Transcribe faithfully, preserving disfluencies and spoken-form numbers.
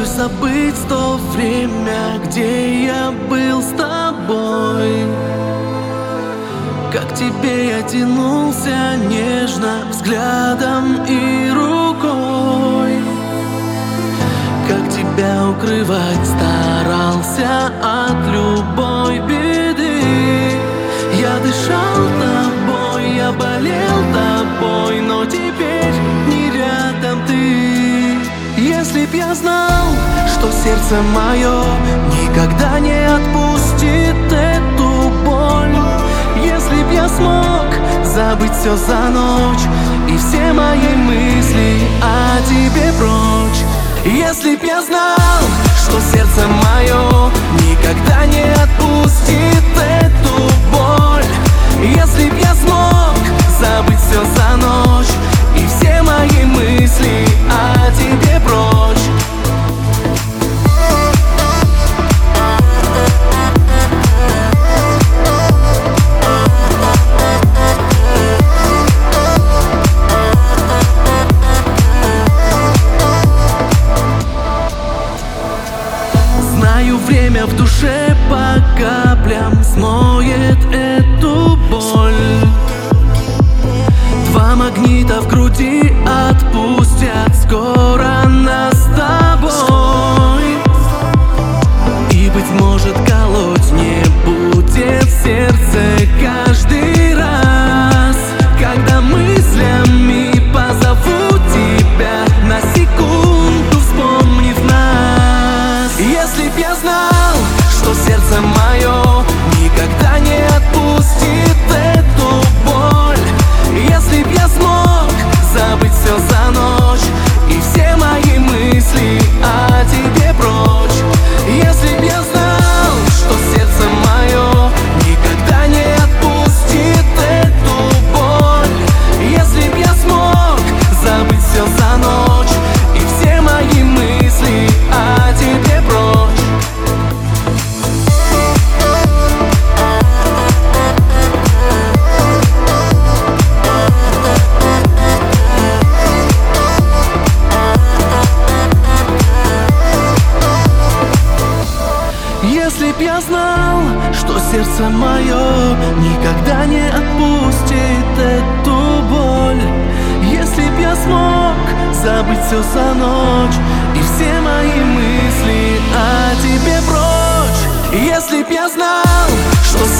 бы забыть то время, где я был с тобой. Как к тебе я тянулся нежно взглядом и рукой, как тебя укрывать старался от любой беды. Я дышал тобой, я болел тобой, но теперь не рядом ты. Если б я знал, что сердце мое никогда не отпустит эту боль, если б я смог забыть все за ночь и все мои мысли о тебе прочь. Если б я знал, что сердце мое никогда не отпустит эту боль, если б я смог забыть все за ночь и все мои мысли о тебе прочь. Знаю, время в душе по каплям смоет эту боль. Два магнита в груди отпустят скоро нас с тобой. И, быть может, колоть не будет сердце каждый раз, когда мыслями позову тебя, на секунду вспомнив нас. Если б я знал, что сердце мое никогда не отпустит эту боль, если б я смог забыть все за ночь и все мои мысли о тебе прочь. Если б я знал, что сердце мое никогда не отпустит эту боль, если б я смог забыть все за ночь и все мои мысли о тебе прочь. Если б я знал, что сердце мое никогда не отпустит эту боль, если б я смог забыть все за ночь и все мои мысли о тебе прочь. Если б я знал, что